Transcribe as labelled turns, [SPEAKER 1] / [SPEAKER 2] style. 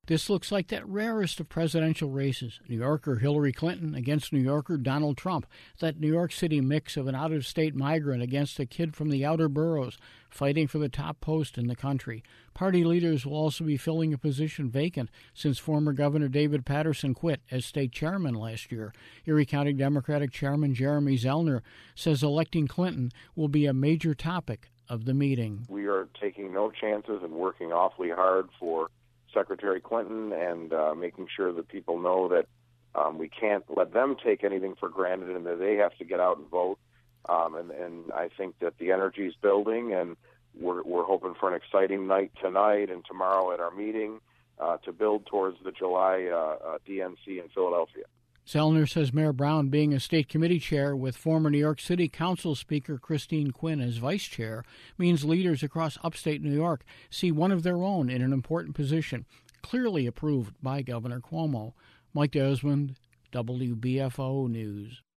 [SPEAKER 1] This looks like that rarest of presidential races, New Yorker Hillary Clinton against New Yorker Donald Trump, that New York City mix of an out-of-state migrant against a kid from the outer boroughs, fighting for the top post in the country. Party leaders will also be filling a position vacant since former Governor David Paterson quit as state chairman last year. Erie County Democratic Chairman Jeremy Zellner says electing Clinton will be a major topic of the meeting.
[SPEAKER 2] We are taking no chances and working awfully hard for Secretary Clinton and making sure that people know that we can't let them take anything for granted and that they have to get out and vote. And I think that the energy is building, and we're hoping for an exciting night tonight and tomorrow at our meeting to build towards the July DNC in Philadelphia.
[SPEAKER 1] Zellner says Mayor Brown, being a state committee chair with former New York City Council Speaker Christine Quinn as vice chair, means leaders across upstate New York see one of their own in an important position, clearly approved by Governor Cuomo. Mike Desmond, WBFO News.